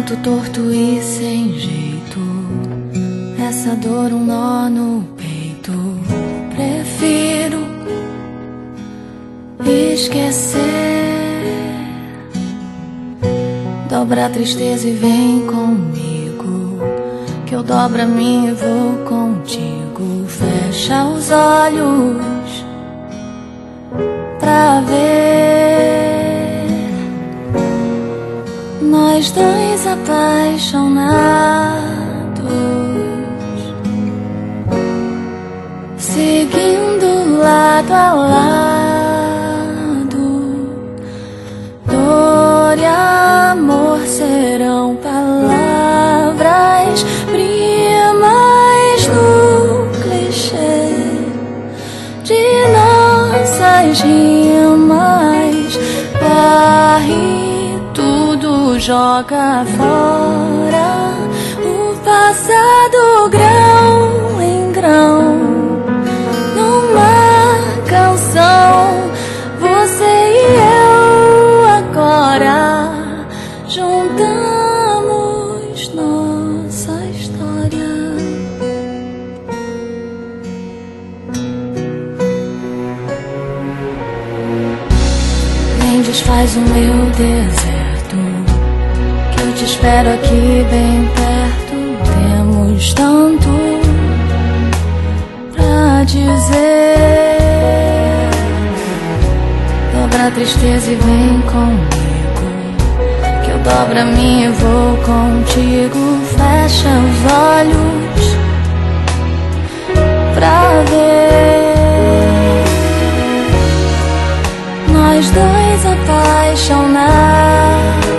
Tanto torto e sem jeito, essa dor, um nó no peito. Prefiro esquecer. Dobra a tristeza e vem comigo, que eu dobro a mim e vou contigo. Fecha os olhos pra ver nós dois apaixonados, seguindo lado a lado. Dor e amor serão palavras primas no clichê de nossas rimas. Varre tudo, joga fora o passado, grão em grão, numa canção. Você e eu agora juntamos nossa história. Vem, desfaz o meu deserto, que eu te espero aqui bem perto. Temos tanto pra dizer. Dobra a tristeza e vem comigo, que eu dobro a mim e vou contigo. Fecha os olhos pra ver nós dois apaixonados,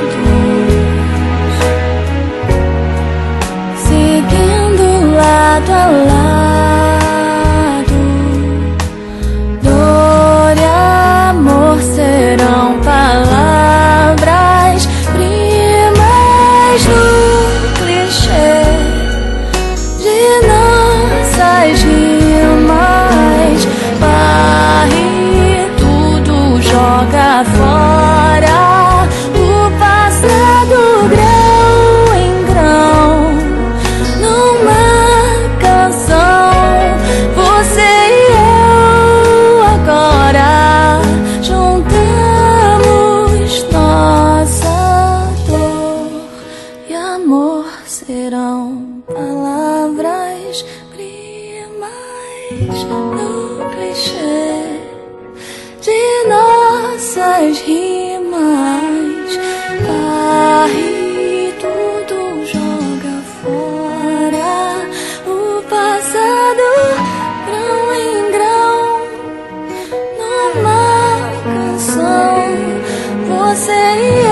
seguindo lado a lado. Dor e amor serão palavras primas no clichê de nossas rimas. Varre tudo, joga fora o passado, grão em grão, numa canção. Você e eu agora juntamos nossa dor e amor serão palavras primas no clichê de nossas rimas. Varre tudo, joga fora o passado, grão em grão, numa canção. Você e